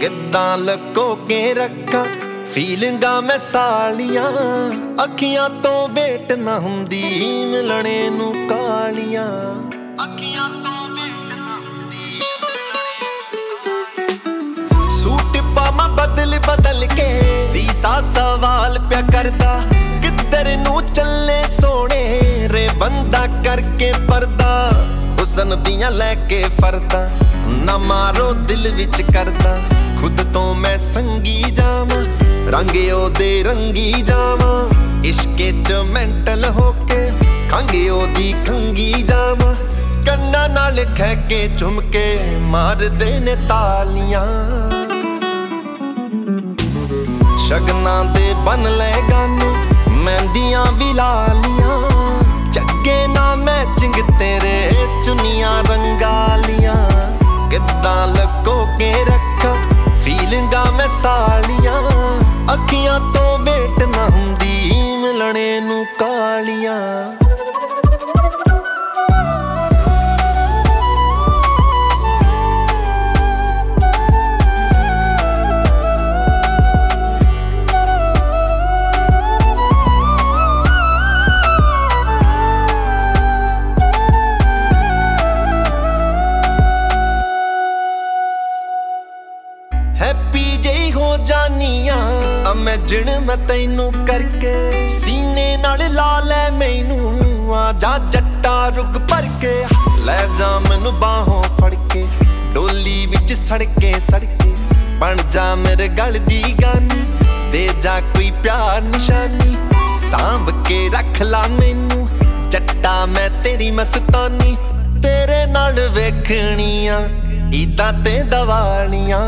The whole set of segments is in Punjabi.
ਕਿੱਦਾਂ ਲੁਕੋ ਕੇ ਰੱਖਾਂ ਫੀਲਿੰਗਾਂ ਮੈਂ ਸਾਲੀਆਂ। ਅੱਖੀਆਂ ਤੋਂ ਵੇਟ ਨਾ ਹੁੰਦੀ ਮਿਲਣੇ ਨੂੰ ਕਾਲੀਆਂ। ਅੱਖੀਆਂ ਤੋਂ ਵੇਟ ਨਾ ਹੁੰਦੀ ਮਿਲਣੇ ਨੂੰ ਕਾਲੀਆਂ। ਸੂਟ ਪਾਵਾਂ ਬਦਲ ਬਦਲ ਕੇ ਸੀਸਾ ਸਵਾਲ ਪਿਆ ਕਰਦਾ। ਕਿੱਧਰ ਨੂੰ ਚੱਲੇ ਸੋਹਣੇ ਰੇ ਬੰਦਾ ਕਰਕੇ ਪਰਦਾ। ਹੁਸਨ ਦੀਆਂ ਲੈ ਕੇ ਫਰਦਾ ਨਾ ਮਾਰੋ ਦਿਲ ਵਿੱਚ ਕਰਦਾ। ਖੁਦ ਤੋਂ ਮੈਂ ਸੰਗੀ ਜਾਵਾਂ ਰੰਗ ਉਹਦੇ ਰੰਗੀ ਜਾਵਾਂ। ਇਸ਼ਕੇ ਚ ਮੈਂਟਲ ਹੋ ਕੇ ਖੰਘ ਉਹਦੀ ਖੰਗੀ ਜਾਵਾਂ। ਕੰਨਾਂ ਨਾਲ ਖਹਿ ਕੇ ਝੁਮ ਕੇ ਮਾਰਦੇ ਨੇ ਤਾਲੀਆਂ। ਸ਼ਗਨਾਂ ਦੇ ਬਨ ਲੈ ਗਾਨੇ ਮਹਿੰਦੀਆਂ ਵੀ ਲਾਲੀਆਂ। ਚੱਗੇ ਨਾ ਮੈਚਿੰਗ ਤੇਰੇ ਚੁੰਨੀਆਂ ਰੰਗਾਲੀਆਂ। ਕਿੱਦਾਂ ਲੁਕੋ ਕੇ ਰੱਖਾਂ ਫੀਲਿੰਗਾਂ ਮੈਂ ਸਾਲੀਆਂ। ਅੱਖੀਆਂ ਤੋਂ ਵੇਟ ਨਾ ਹੁੰਦੀ ਮਿਲਣੇ ਨੂੰ ਕਾਲੀਆਂ। ਹੈਪੀ ਜਿਹੀ ਹੋ ਜਾਨੀਆਂ ਇਮੈਜਿਨ ਮੈਂ ਤੈਨੂੰ ਕਰਕੇ। ਸੀਨੇ ਨਾਲ ਲਾ ਲੈ ਮੈਨੂੰ ਆ ਜਾ ਜੱਟਾ ਰੁੱਗ ਭਰ ਕੇ। ਲੈ ਜਾ ਮੈਨੂੰ ਬਾਹੋਂ ਫੜ ਕੇ ਡੋਲੀ ਵਿੱਚ ਸੜਕੇ ਸੜਕੇ। ਬਣ ਜਾ ਮੇਰੇ ਗਲ ਦੀ ਗਾਨੀ ਦੇ ਜਾ ਕੋਈ ਪਿਆਰ ਨਿਸ਼ਾਨੀ। ਸਾਂਭ ਕੇ ਰੱਖ ਲਾ ਮੈਨੂੰ ਜੱਟਾ ਮੈਂ ਤੇਰੀ ਮਸਤਾਨੀ। ਤੇਰੇ ਨਾਲ ਵੇਖਣੀਆਂ ਈਦਾਂ ਤੇ ਦੀਵਾਲੀਆਂ।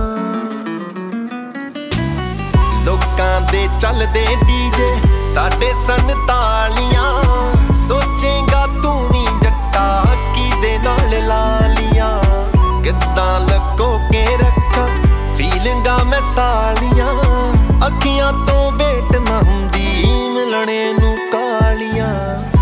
ਲੋਕਾਂ ਦੇ ਚੱਲਦੇ ਡੀਜੇ ਸਾਡੇ ਸੰਤਾਲੀਆਂ। ਸੋਚੇਗਾ ਤੂੰ ਵੀ ਜੱਟਾ ਕਿਹਦੇ ਨਾਲ ਲਾਲੀਆਂ। ਕਿੱਦਾਂ ਲੁਕੋ ਕੇ ਰੱਖਾਂ ਫੀਲਿੰਗਾਂ ਮੈਂ ਸਾਲੀਆਂ। ਅੱਖੀਆਂ ਤੋਂ ਵੇਟ ਨਾ ਹੁੰਦੀ ਮਿਲਣੇ ਨੂੰ ਕਾਲੀਆਂ।